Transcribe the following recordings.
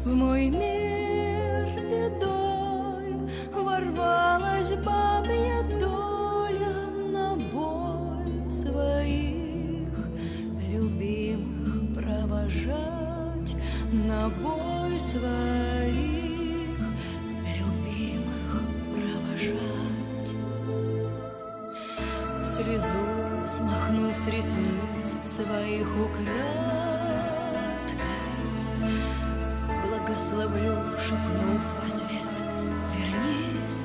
В мой мир бедой ворвалась бабья доля на бой своих любимых провожать, на бой своих любимых провожать. Слезу смахнув с ресниц своих украдкой, благословлю, шепнув во свет: вернись.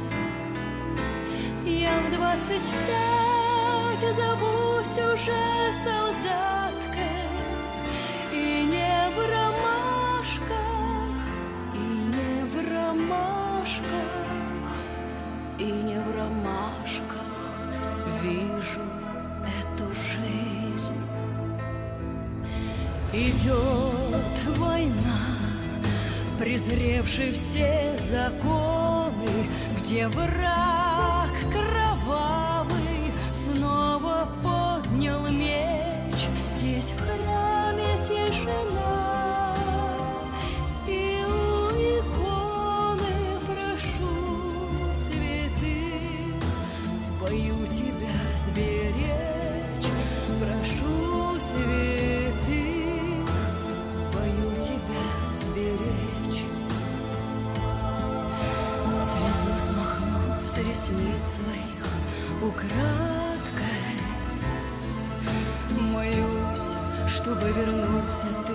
Я в 25 зовусь уже солдаткой, и не в ромашках, и не в ромашках, и не в ромашках вижу эту жизнь. Идет война, презревший все законы, где враг кровавый снова поднял меч. Здесь в храме тишина, и у иконы прошу святых в бою тебя сберечь. Прошу святых в бою тебя сберечь. Слезу смахнув с ресниц своих украдкой, молюсь, чтобы вернулся ты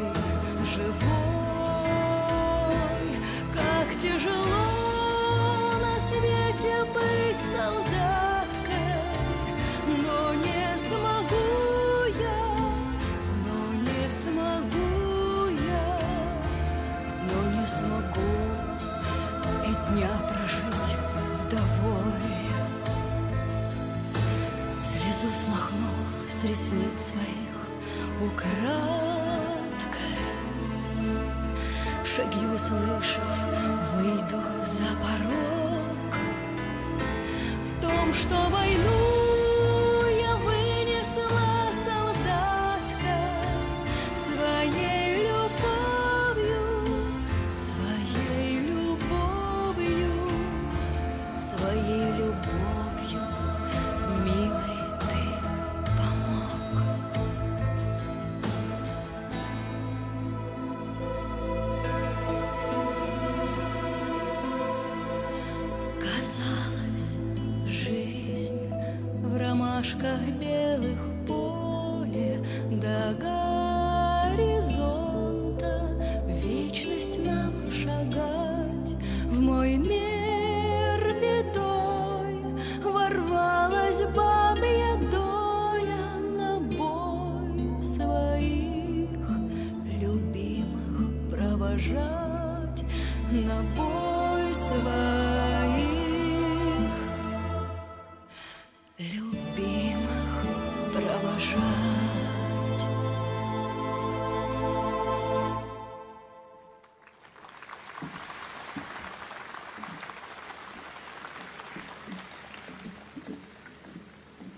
живой. Как тяжело на свете быть солдаткой, но не смогу я, но не смогу я, но не смогу и дня прожить вдовой. Слезу смахнув с ресниц своих украдкой, шаги услышав, выйду за порог. В том, что войну я вынесла солдаткой, своей любовью, своей любовью, своей любовью, милый, ты помог. Казалось, жизнь в ромашках белых поле до горизонта, в вечность нам шагать. В мой мир бедой ворвалась бабья доля на бой своих любимых провожать, на бой своих